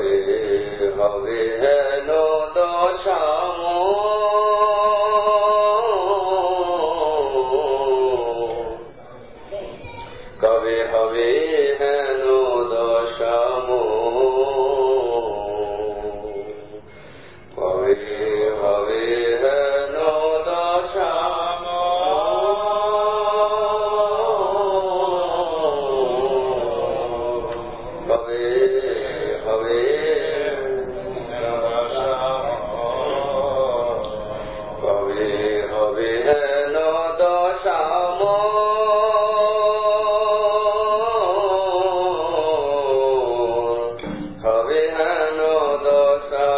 হবে হেন দশা কবে হবে হেন দশা কবে হবে হেন দশা কবে হবে কবে হবে হেন দশা হবে হেন দশা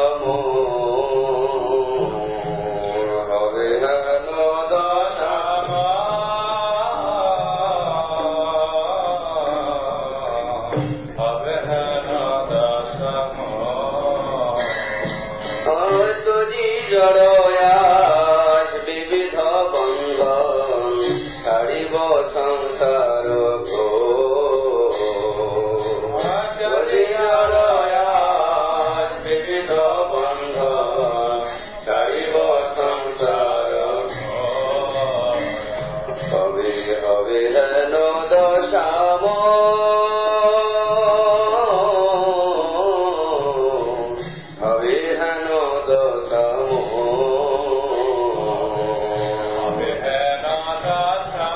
হবে হেন দশা হবে হেন দশা তুজি জড়য়াস বিবিধ বন্ধন ছাড়িব সংসার তুজি জড়য়াস বিবিধ বন্ধন ছাড়িব সংসার কবে হবে হেন দশা হবে হেন দশা হবে হেন দশা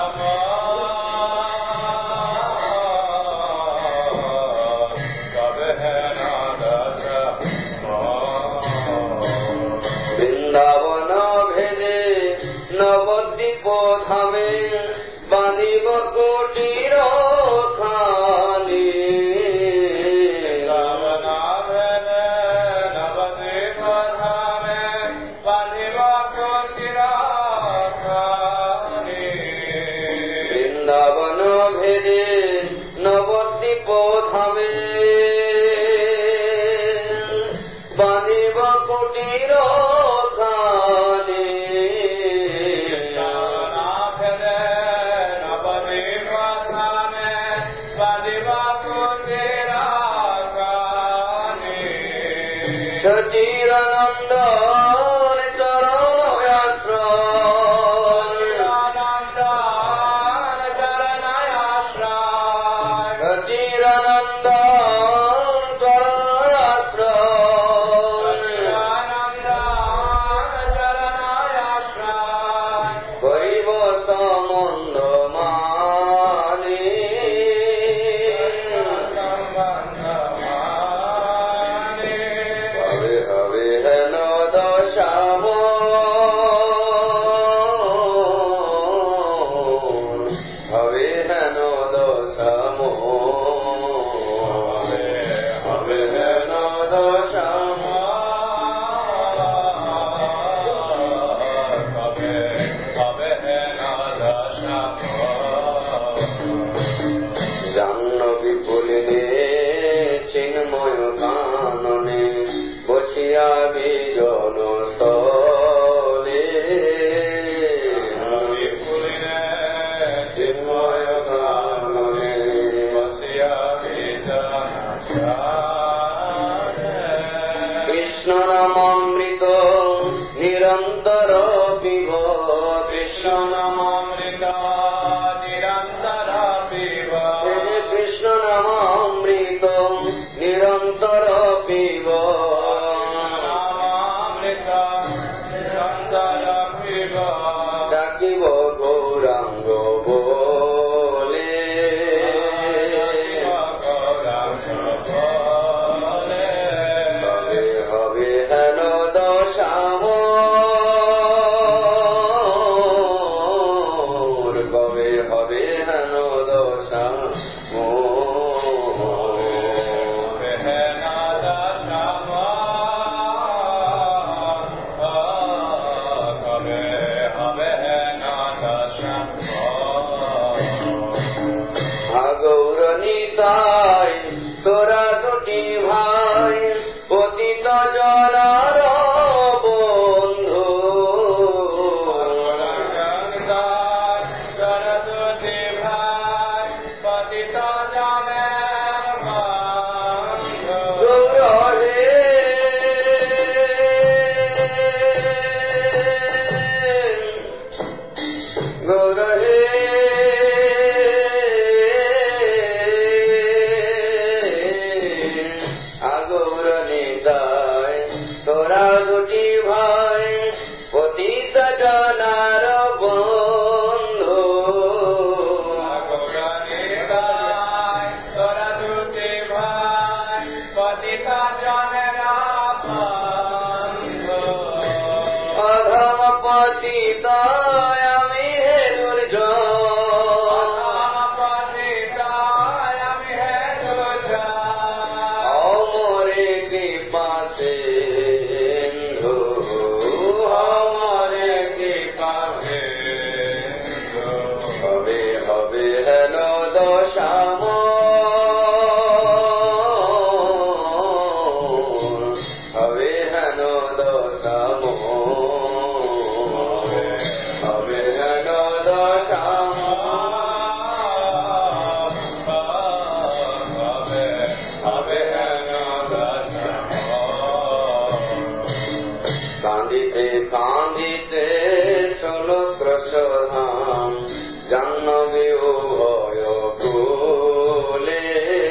কবে হেন দশা বৃন্দাবন ভেদে নবদ্বীপ ধামে বাঁধিব কুটির খানি বৃন্দাবন ভেদে নবদ্বীপ ধামে বাঁধিব কুটির খানি সচিরানন্দ চরণ সচিরানন্দ হইব সম্বন্ধ মানি হবে হবে হেন দশা হবে হেন দশা হবে হেন দশা কবে হবে হেন দশা জাহ্নবী পুলিনে চিন্ময় কাননে বসিয়া বিজন তলে চিন্ময় কাননে বসিয়া বিজন কৃষ্ণ নামামৃত নিরন্তর পিব কৃষ্ণ নামামৃত নিরন্তর পিব কৃষ্ণ নামামৃত নিরন্তর পিব ডাকিব গৌরাঙ্গ বলে কবে হবে হেন দশা কবে হবে হেন দশা গৌরনীতাই তোরা দুটি ভাই পতিত জনার বন্ধু গৌর অধম পতিত আমি হে অমরে কৃপা সিন্ধু অমরে কৃপা হবে হবে হেন দশাম হবে হেন দশাম হবে হেন দশাম কান্দিতে কান্দিতে চলো ত্রসধাম জাহ্নবী উভয় কুলে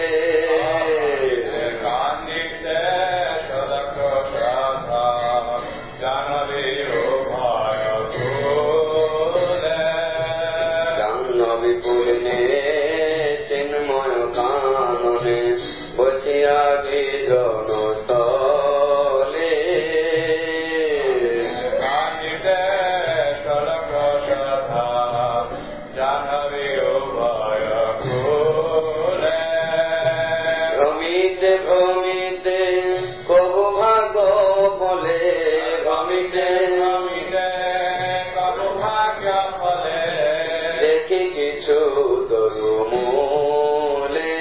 কান্দিতে চলো ত্রসধাম জাহ্নবী উভয় কুলে জাহ্নবী পুলিনে চিন্ময় কাননে বসিয়া বিজন স্থলে ভ্রমিতে ভ্রমিতে কবু ভাগ বলে ভ্রমিতে কবু ভাগ্য ফলে দেখি কিছু তরু মূলে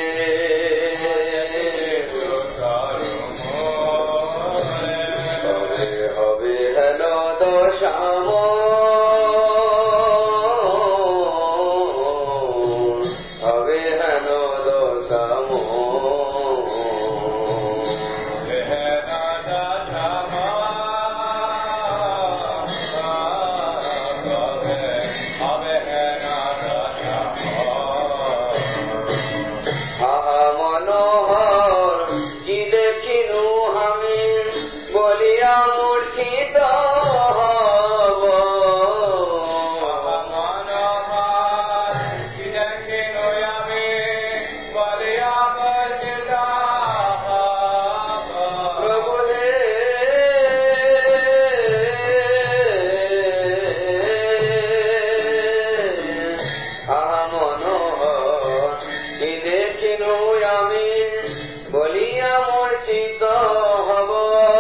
হবে হবে হেন দশাম হবে হেন দশাম আহা মনোহর কি দেখিনু আমি বলিয়া মূর্ছিত হব প্রভু হে আহা মনোহর কি দেখিনু আমি বলিয়া মূর্ছিত হব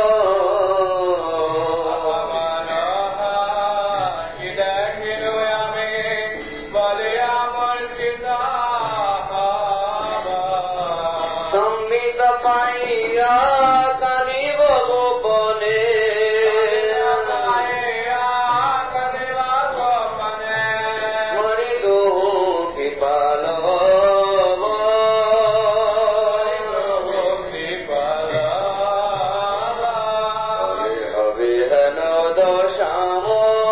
সম্মিত পাইয়া কাঁদিব গোপনে মরি দুঃখী পালব হবে হবে হেন দশাম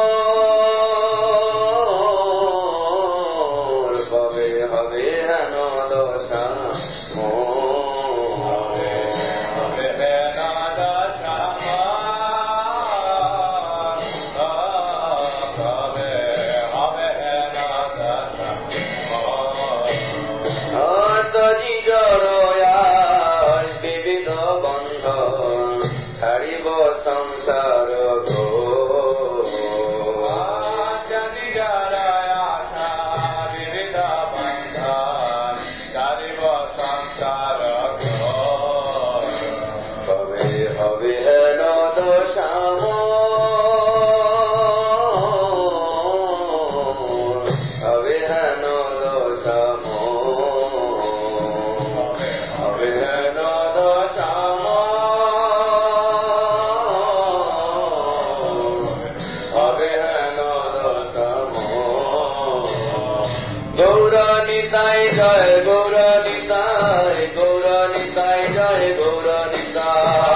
হবে হবে হেন দশাম বিবিধ বন্ধন ছাড়িব সংসার হবে হবে হেন দশাম হবে হেন দশাম হবে হেন দশাম হবে হেন দশাম গৌরনিতাই জয় গৌরনিতাই গৌরনিতাই জয় গৌরনিতাই